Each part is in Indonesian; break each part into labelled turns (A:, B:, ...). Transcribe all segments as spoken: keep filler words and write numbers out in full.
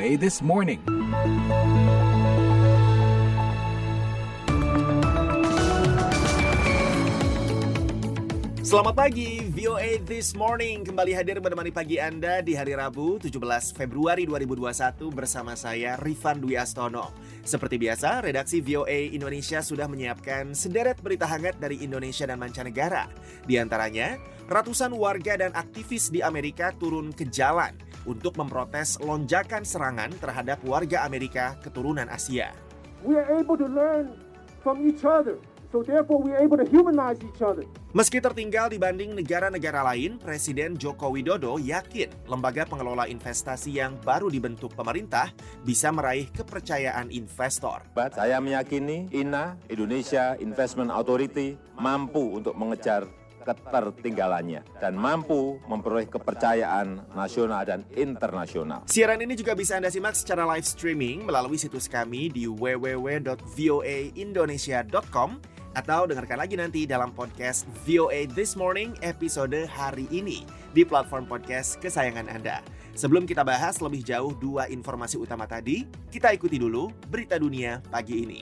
A: A This Morning.
B: Selamat pagi, V O A This Morning kembali hadir menemani pagi Anda di hari Rabu tujuh belas Februari dua ribu dua puluh satu bersama saya Rifan Dwi Astono. Seperti biasa, redaksi V O A Indonesia sudah menyiapkan sederet berita hangat dari Indonesia dan mancanegara. Di antaranya, ratusan warga dan aktivis di Amerika turun ke jalan untuk memprotes lonjakan serangan terhadap warga Amerika keturunan Asia.
C: We are able to learn from each other. So therefore we are able to humanize each other.
B: Meski tertinggal dibanding negara-negara lain, Presiden Joko Widodo yakin lembaga pengelola investasi yang baru dibentuk pemerintah bisa meraih kepercayaan investor.
D: Saya meyakini I N A, Indonesia Investment Authority, mampu untuk mengejar ketertinggalannya dan mampu memperoleh kepercayaan nasional dan internasional.
B: Siaran ini juga bisa Anda simak secara live streaming melalui situs kami di w w w dot voa indonesia dot com atau dengarkan lagi nanti dalam podcast V O A This Morning episode hari ini di platform podcast kesayangan Anda. Sebelum kita bahas lebih jauh dua informasi utama tadi, kita ikuti dulu berita dunia pagi ini.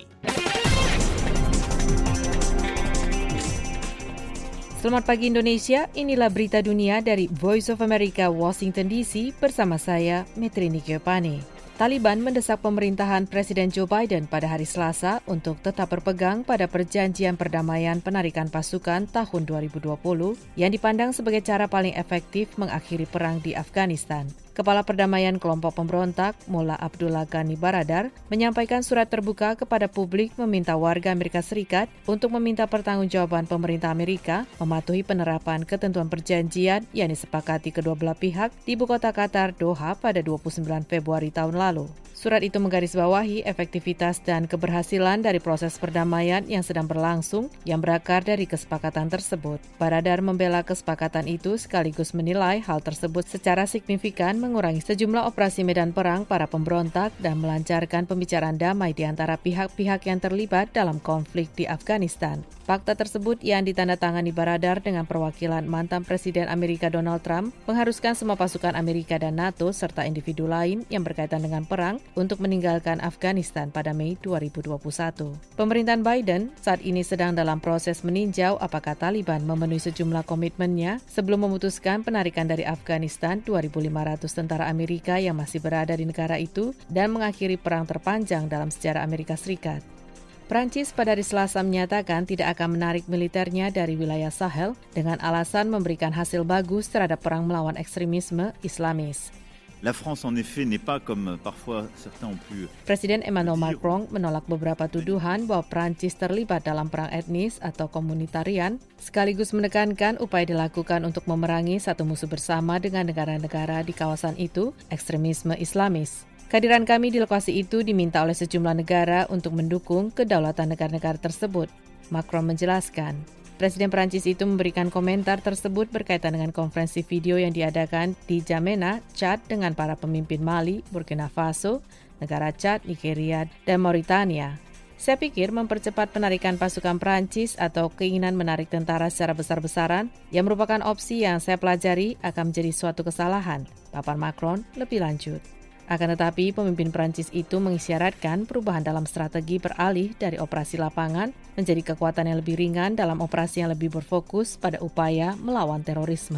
E: Selamat pagi Indonesia, inilah berita dunia dari Voice of America, Washington D C bersama saya, Metrini Giovanni. Taliban mendesak pemerintahan Presiden Joe Biden pada hari Selasa untuk tetap berpegang pada perjanjian perdamaian penarikan pasukan tahun dua ribu dua puluh yang dipandang sebagai cara paling efektif mengakhiri perang di Afghanistan. Kepala Perdamaian Kelompok Pemberontak, Mullah Abdullah Ghani Baradar, menyampaikan surat terbuka kepada publik meminta warga Amerika Serikat untuk meminta pertanggungjawaban pemerintah Amerika mematuhi penerapan ketentuan perjanjian yang disepakati kedua belah pihak di ibu kota Qatar, Doha pada dua puluh sembilan Februari tahun lalu. Surat itu menggarisbawahi efektivitas dan keberhasilan dari proses perdamaian yang sedang berlangsung yang berakar dari kesepakatan tersebut. Baradar membela kesepakatan itu sekaligus menilai hal tersebut secara signifikan mengurangi sejumlah operasi medan perang para pemberontak dan melancarkan pembicaraan damai di antara pihak-pihak yang terlibat dalam konflik di Afghanistan. Fakta tersebut yang ditandatangani Baradar dengan perwakilan mantan Presiden Amerika Donald Trump mengharuskan semua pasukan Amerika dan NATO serta individu lain yang berkaitan dengan perang untuk meninggalkan Afghanistan pada Mei dua ribu dua puluh satu. Pemerintahan Biden saat ini sedang dalam proses meninjau apakah Taliban memenuhi sejumlah komitmennya sebelum memutuskan penarikan dari Afghanistan dua ribu lima ratus tentara Amerika yang masih berada di negara itu dan mengakhiri perang terpanjang dalam sejarah Amerika Serikat. Prancis pada hari Selasa menyatakan tidak akan menarik militernya dari wilayah Sahel dengan alasan memberikan hasil bagus terhadap perang melawan ekstremisme Islamis.
F: La France en effet n'est pas comme parfois certains ont pu.
E: Presiden Emmanuel Macron menolak beberapa tuduhan bahwa Prancis terlibat dalam perang etnis atau komunitarian, sekaligus menekankan upaya dilakukan untuk memerangi satu musuh bersama dengan negara-negara di kawasan itu, ekstremisme Islamis. Kehadiran kami di lokasi itu diminta oleh sejumlah negara untuk mendukung kedaulatan negara-negara tersebut, Macron menjelaskan. Presiden Prancis itu memberikan komentar tersebut berkaitan dengan konferensi video yang diadakan di Jamena, Chad dengan para pemimpin Mali, Burkina Faso, negara Chad, Nigeria, dan Mauritania. Saya pikir mempercepat penarikan pasukan Prancis atau keinginan menarik tentara secara besar-besaran yang merupakan opsi yang saya pelajari akan menjadi suatu kesalahan, papan Macron lebih lanjut. Akan tetapi, pemimpin Prancis itu mengisyaratkan perubahan dalam strategi beralih dari operasi lapangan menjadi kekuatan yang lebih ringan dalam operasi yang lebih berfokus pada upaya melawan terorisme.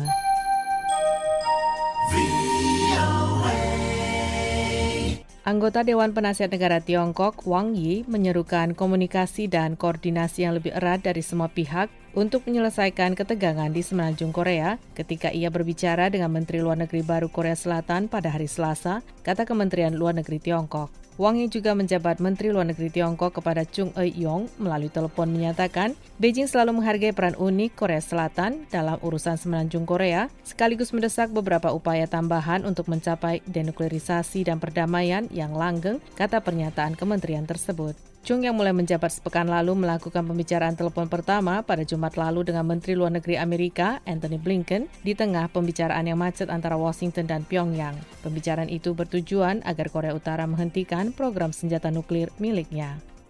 E: Anggota Dewan Penasihat Negara Tiongkok, Wang Yi, menyerukan komunikasi dan koordinasi yang lebih erat dari semua pihak untuk menyelesaikan ketegangan di semenanjung Korea ketika ia berbicara dengan Menteri Luar Negeri baru Korea Selatan pada hari Selasa, kata Kementerian Luar Negeri Tiongkok. Wang Yi juga menjabat Menteri Luar Negeri Tiongkok kepada Chung Eui-yong melalui telepon menyatakan Beijing selalu menghargai peran unik Korea Selatan dalam urusan semenanjung Korea, sekaligus mendesak beberapa upaya tambahan untuk mencapai denuklearisasi dan perdamaian yang langgeng, kata pernyataan kementerian tersebut. Chung yang mulai menjabat sepekan lalu melakukan pembicaraan telepon pertama pada Jumat lalu dengan Menteri Luar Negeri Amerika, Antony Blinken, di tengah pembicaraan yang macet antara Washington dan Pyongyang. Pembicaraan itu bertujuan agar Korea Utara menghentikan program senjata nuklir miliknya.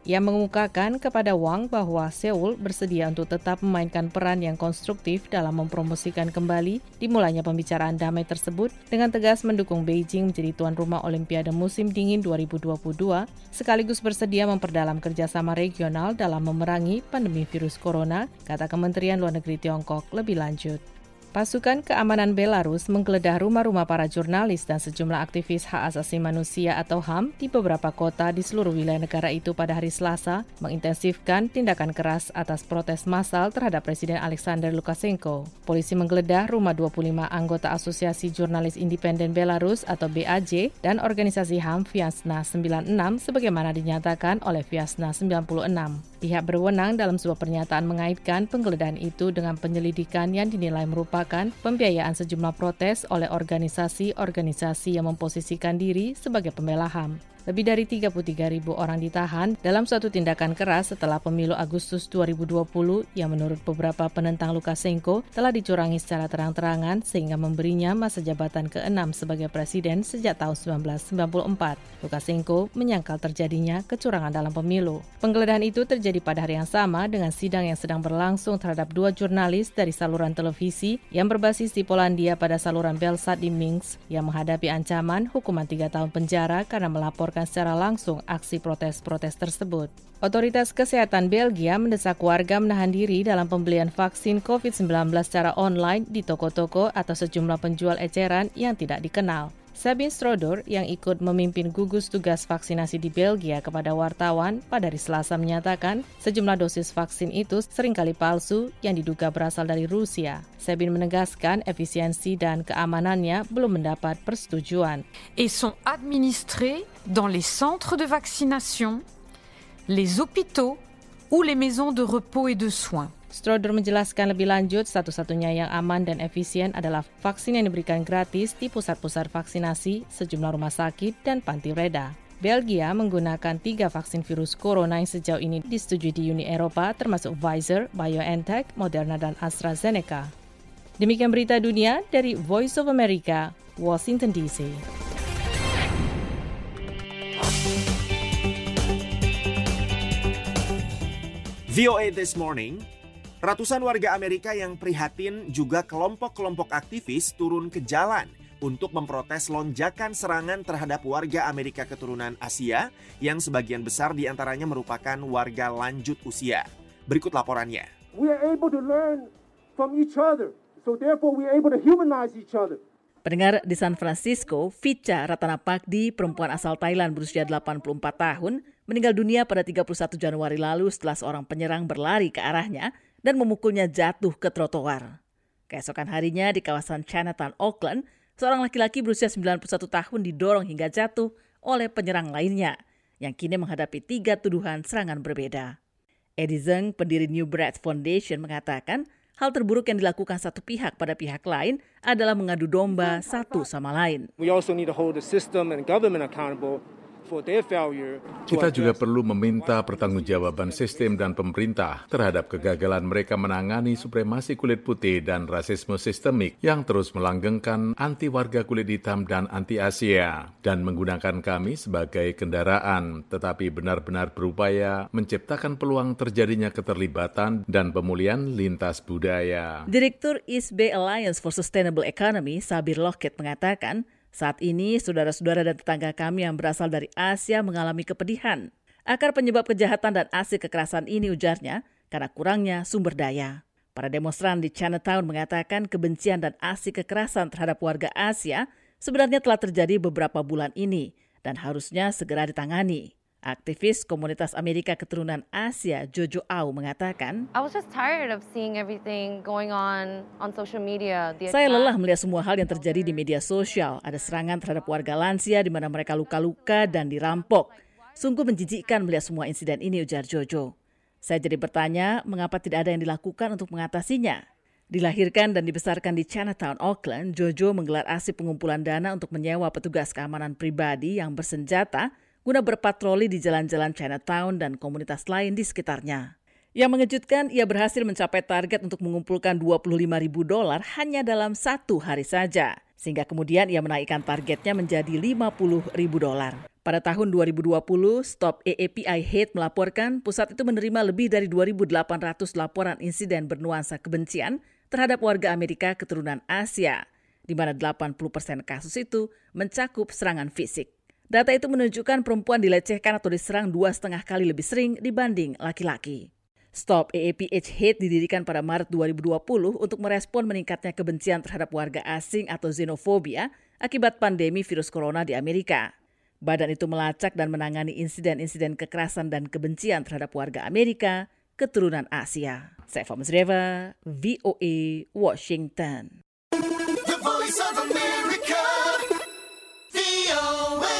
E: Ia mengemukakan kepada Wang bahwa Seoul bersedia untuk tetap memainkan peran yang konstruktif dalam mempromosikan kembali dimulainya pembicaraan damai tersebut dengan tegas mendukung Beijing menjadi tuan rumah Olimpiade musim dingin dua ribu dua puluh dua, sekaligus bersedia memperdalam kerjasama regional dalam memerangi pandemi virus corona, kata Kementerian Luar Negeri Tiongkok lebih lanjut. Pasukan keamanan Belarus menggeledah rumah-rumah para jurnalis dan sejumlah aktivis hak asasi manusia atau H A M di beberapa kota di seluruh wilayah negara itu pada hari Selasa, mengintensifkan tindakan keras atas protes massal terhadap Presiden Alexander Lukashenko. Polisi menggeledah rumah dua puluh lima anggota Asosiasi Jurnalis Independen Belarus atau B A J dan organisasi H A M Viasna sembilan puluh enam sebagaimana dinyatakan oleh Viasna sembilan puluh enam. Pihak berwenang dalam sebuah pernyataan mengaitkan penggeledahan itu dengan penyelidikan yang dinilai merupakan pembiayaan sejumlah protes oleh organisasi-organisasi yang memposisikan diri sebagai pembela H A M. Lebih dari tiga puluh tiga ribu orang ditahan dalam suatu tindakan keras setelah pemilu Agustus dua ribu dua puluh yang menurut beberapa penentang Lukashenko telah dicurangi secara terang-terangan sehingga memberinya masa jabatan keenam sebagai presiden sejak tahun seribu sembilan ratus sembilan puluh empat. Lukashenko menyangkal terjadinya kecurangan dalam pemilu. Penggeledahan itu terjadi pada hari yang sama dengan sidang yang sedang berlangsung terhadap dua jurnalis dari saluran televisi yang berbasis di Polandia pada saluran Belsat di Minsk yang menghadapi ancaman hukuman tiga tahun penjara karena melaporkan secara langsung aksi protes-protes tersebut. Otoritas Kesehatan Belgia mendesak warga menahan diri dalam pembelian vaksin covid sembilan belas secara online di toko-toko atau sejumlah penjual eceran yang tidak dikenal. Sabine Strodor yang ikut memimpin gugus tugas vaksinasi di Belgia kepada wartawan pada hari Selasa menyatakan sejumlah dosis vaksin itu seringkali palsu yang diduga berasal dari Rusia. Sabine menegaskan efisiensi dan keamanannya belum mendapat persetujuan.
A: Et sont administrés dans les centres de vaccination, les hôpitaux ou les maisons de repos et de soins.
E: Strodor menjelaskan lebih lanjut, satu-satunya yang aman dan efisien adalah vaksin yang diberikan gratis di pusat-pusat vaksinasi, sejumlah rumah sakit, dan panti reda. Belgia menggunakan tiga vaksin virus corona yang sejauh ini disetujui di Uni Eropa, termasuk Pfizer, BioNTech, Moderna, dan AstraZeneca. Demikian berita dunia dari Voice of America, Washington D C.
B: V O A This Morning. Ratusan warga Amerika yang prihatin juga kelompok-kelompok aktivis turun ke jalan untuk memprotes lonjakan serangan terhadap warga Amerika keturunan Asia yang sebagian besar diantaranya merupakan warga lanjut usia. Berikut laporannya.
C: We are able to learn from each other, so therefore we are able to humanize each other.
G: Pendengar di San Francisco, Vicha Ratanapakdi, perempuan asal Thailand berusia delapan puluh empat tahun, meninggal dunia pada tiga puluh satu Januari lalu setelah seorang penyerang berlari ke arahnya dan memukulnya jatuh ke trotoar. Keesokan harinya di kawasan Chinatown, Oakland, seorang laki-laki berusia sembilan puluh satu tahun didorong hingga jatuh oleh penyerang lainnya, yang kini menghadapi tiga tuduhan serangan berbeda. Eddie Zeng, pendiri New Bread Foundation, mengatakan hal terburuk yang dilakukan satu pihak pada pihak lain adalah mengadu domba satu sama lain.
C: We also need to hold the system and government accountable.
H: Kita juga perlu meminta pertanggungjawaban sistem dan pemerintah terhadap kegagalan mereka menangani supremasi kulit putih dan rasisme sistemik yang terus melanggengkan anti warga kulit hitam dan anti Asia, dan menggunakan kami sebagai kendaraan, tetapi benar-benar berupaya menciptakan peluang terjadinya keterlibatan dan pemulihan lintas budaya.
G: Direktur East Bay Alliance for Sustainable Economy, Sabir Lockett, mengatakan, saat ini, saudara-saudara dan tetangga kami yang berasal dari Asia mengalami kepedihan. Akar penyebab kejahatan dan aksi kekerasan ini, ujarnya, karena kurangnya sumber daya. Para demonstran di Chinatown mengatakan kebencian dan aksi kekerasan terhadap warga Asia sebenarnya telah terjadi beberapa bulan ini dan harusnya segera ditangani. Aktivis komunitas Amerika keturunan Asia, Jojo Au, mengatakan,
I: I was just tired of seeing everything going on on social media.
G: Saya lelah melihat semua hal yang terjadi di media sosial. Ada serangan terhadap warga lansia di mana mereka luka-luka dan dirampok. Sungguh menjijikkan melihat semua insiden ini, ujar Jojo. Saya jadi bertanya, mengapa tidak ada yang dilakukan untuk mengatasinya? Dilahirkan dan dibesarkan di Chinatown, Oakland, Jojo menggelar aksi pengumpulan dana untuk menyewa petugas keamanan pribadi yang bersenjata guna berpatroli di jalan-jalan Chinatown dan komunitas lain di sekitarnya. Yang mengejutkan, ia berhasil mencapai target untuk mengumpulkan dua puluh lima ribu dolar hanya dalam satu hari saja. Sehingga kemudian ia menaikkan targetnya menjadi lima puluh ribu dolar. Pada tahun dua ribu dua puluh, Stop A A P I Hate melaporkan pusat itu menerima lebih dari dua ribu delapan ratus laporan insiden bernuansa kebencian terhadap warga Amerika keturunan Asia, di mana delapan puluh persen kasus itu mencakup serangan fisik. Data itu menunjukkan perempuan dilecehkan atau diserang dua setengah kali lebih sering dibanding laki-laki. Stop A A P I Hate didirikan pada Maret dua ribu dua puluh untuk merespon meningkatnya kebencian terhadap warga asing atau xenofobia akibat pandemi virus corona di Amerika. Badan itu melacak dan menangani insiden-insiden kekerasan dan kebencian terhadap warga Amerika keturunan Asia. Saifa Musreva, V O A, Washington.
J: The Voice of America, V O A.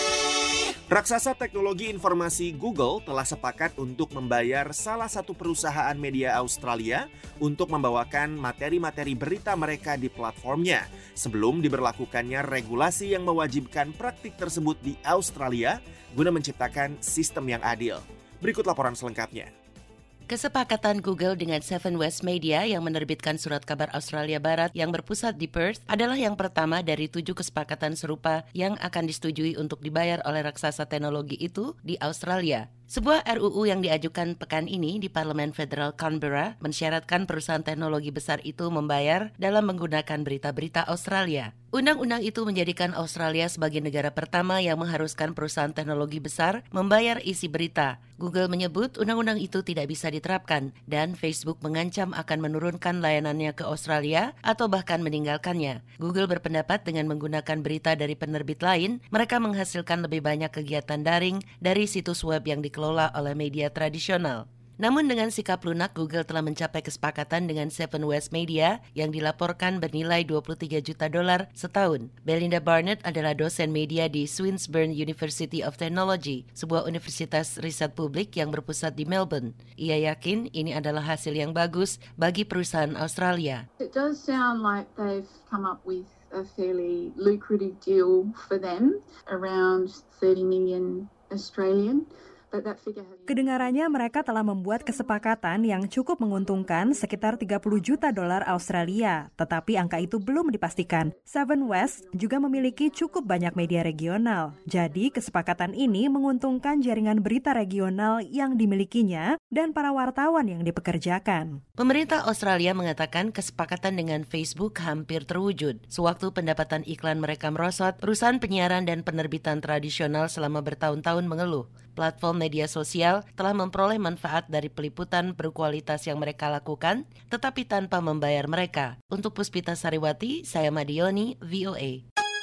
B: Raksasa teknologi informasi Google telah sepakat untuk membayar salah satu perusahaan media Australia untuk membawakan materi-materi berita mereka di platformnya sebelum diberlakukannya regulasi yang mewajibkan praktik tersebut di Australia guna menciptakan sistem yang adil. Berikut laporan selengkapnya.
K: Kesepakatan Google dengan Seven West Media yang menerbitkan surat kabar Australia Barat yang berpusat di Perth adalah yang pertama dari tujuh kesepakatan serupa yang akan disetujui untuk dibayar oleh raksasa teknologi itu di Australia. Sebuah R U U yang diajukan pekan ini di Parlemen Federal Canberra mensyaratkan perusahaan teknologi besar itu membayar dalam menggunakan berita-berita Australia. Undang-undang itu menjadikan Australia sebagai negara pertama yang mengharuskan perusahaan teknologi besar membayar isi berita. Google menyebut undang-undang itu tidak bisa diterapkan dan Facebook mengancam akan menurunkan layanannya ke Australia atau bahkan meninggalkannya. Google berpendapat dengan menggunakan berita dari penerbit lain, mereka menghasilkan lebih banyak kegiatan daring dari situs web yang dikelola oleh media tradisional. Namun dengan sikap lunak, Google telah mencapai kesepakatan dengan Seven West Media yang dilaporkan bernilai dua puluh tiga juta dolar setahun. Belinda Barnett adalah dosen media di Swinburne University of Technology, sebuah universitas riset publik yang berpusat di Melbourne. Ia yakin ini adalah hasil yang bagus bagi perusahaan Australia.
L: It does sound like they've come up with a fairly lucrative deal for them, around thirty million Australian.
M: Kedengarannya mereka telah membuat kesepakatan yang cukup menguntungkan sekitar tiga puluh juta dolar Australia, tetapi angka itu belum dipastikan. Seven West juga memiliki cukup banyak media regional, jadi kesepakatan ini menguntungkan jaringan berita regional yang dimilikinya dan para wartawan yang dipekerjakan.
K: Pemerintah Australia mengatakan kesepakatan dengan Facebook hampir terwujud. Sewaktu pendapatan iklan mereka merosot, perusahaan penyiaran dan penerbitan tradisional selama bertahun-tahun mengeluh. Platform media sosial telah memperoleh manfaat dari peliputan berkualitas yang mereka lakukan, tetapi tanpa membayar mereka. Untuk Puspita Sariwati, saya Madioni, V O A.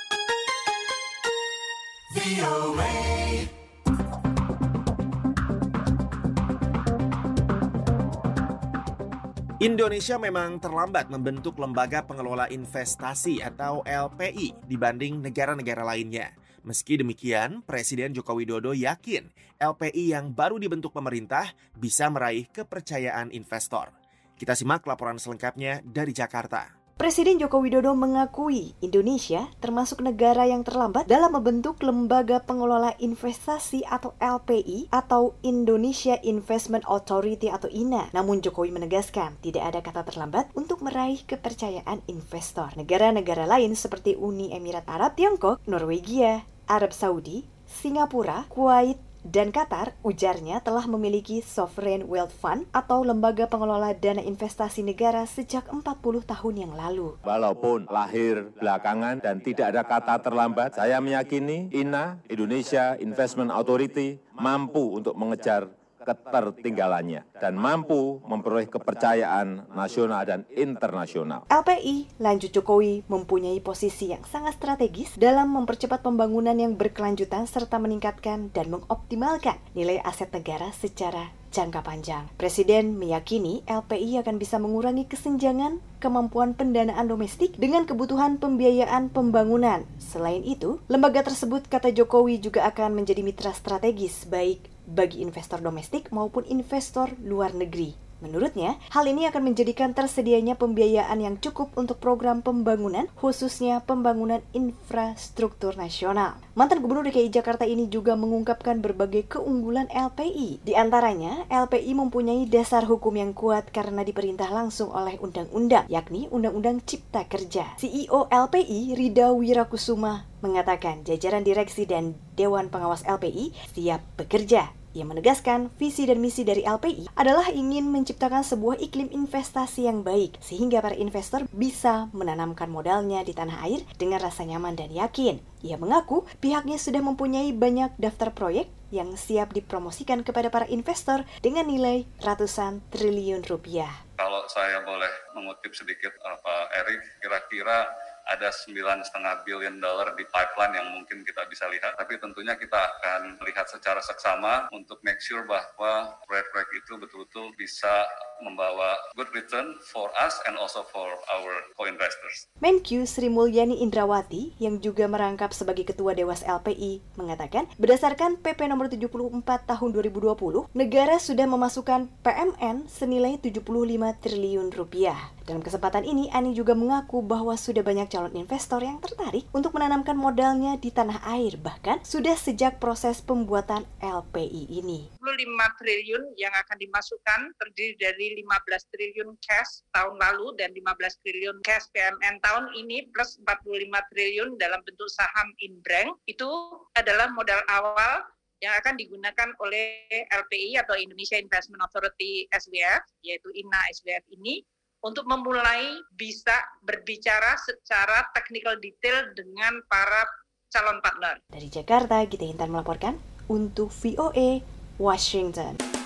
J: V O A.
B: Indonesia memang terlambat membentuk lembaga pengelola investasi atau L P I dibanding negara-negara lainnya. Meski demikian, Presiden Joko Widodo yakin L P I yang baru dibentuk pemerintah bisa meraih kepercayaan investor. Kita simak laporan selengkapnya dari Jakarta.
N: Presiden Joko Widodo mengakui Indonesia termasuk negara yang terlambat dalam membentuk lembaga pengelola investasi atau L P I atau Indonesia Investment Authority atau I N A. Namun Jokowi menegaskan tidak ada kata terlambat untuk meraih kepercayaan investor. Negara-negara lain seperti Uni Emirat Arab, Tiongkok, Norwegia, Arab Saudi, Singapura, Kuwait, dan Qatar, ujarnya telah memiliki Sovereign Wealth Fund atau lembaga pengelola dana investasi negara sejak empat puluh tahun yang lalu.
D: Walaupun lahir belakangan dan tidak ada kata terlambat, saya meyakini I N A, Indonesia Investment Authority, mampu untuk mengejar ketertinggalannya dan mampu memperoleh kepercayaan nasional dan internasional.
N: L P I, lanjut Jokowi, mempunyai posisi yang sangat strategis dalam mempercepat pembangunan yang berkelanjutan serta meningkatkan dan mengoptimalkan nilai aset negara secara jangka panjang. Presiden meyakini L P I akan bisa mengurangi kesenjangan kemampuan pendanaan domestik dengan kebutuhan pembiayaan pembangunan. Selain itu, lembaga tersebut, kata Jokowi, juga akan menjadi mitra strategis baik bagi investor domestik maupun investor luar negeri. Menurutnya, hal ini akan menjadikan tersedianya pembiayaan yang cukup untuk program pembangunan, khususnya pembangunan infrastruktur nasional. Mantan Gubernur D K I Jakarta ini juga mengungkapkan berbagai keunggulan L P I. Di antaranya, L P I mempunyai dasar hukum yang kuat karena diperintah langsung oleh undang-undang, yakni Undang-Undang Cipta Kerja. C E O L P I, Rida Wirakusuma, mengatakan jajaran direksi dan Dewan Pengawas L P I siap bekerja. Ia menegaskan visi dan misi dari L P I adalah ingin menciptakan sebuah iklim investasi yang baik sehingga para investor bisa menanamkan modalnya di tanah air dengan rasa nyaman dan yakin. Ia mengaku pihaknya sudah mempunyai banyak daftar proyek yang siap dipromosikan kepada para investor dengan nilai ratusan triliun rupiah.
O: Kalau saya boleh mengutip sedikit Pak Erik, kira-kira ada sembilan koma lima billion dollar di pipeline yang mungkin kita bisa lihat. Tapi tentunya kita akan lihat secara seksama untuk make sure bahwa proyek-proyek itu betul-betul bisa membawa good return for us and also for our co-investors.
N: Menkyu Sri Mulyani Indrawati yang juga merangkap sebagai Ketua Dewas L P I mengatakan berdasarkan P P nomor tujuh puluh empat tahun dua ribu dua puluh, negara sudah memasukkan P M N senilai tujuh puluh lima triliun rupiah. Dalam kesempatan ini, Ani juga mengaku bahwa sudah banyak calon investor yang tertarik untuk menanamkan modalnya di tanah air, bahkan sudah sejak proses pembuatan L P I ini.
P: tujuh puluh lima triliun yang akan dimasukkan terdiri dari lima belas triliun cash tahun lalu dan lima belas triliun cash P M N tahun ini plus empat puluh lima triliun dalam bentuk saham Inbank. Itu adalah modal awal yang akan digunakan oleh L P I atau Indonesia Investment Authority S W F, yaitu I N A S W F ini, untuk memulai bisa berbicara secara technical detail dengan para calon partner.
N: Dari Jakarta, Gita Intan melaporkan untuk V O A Washington.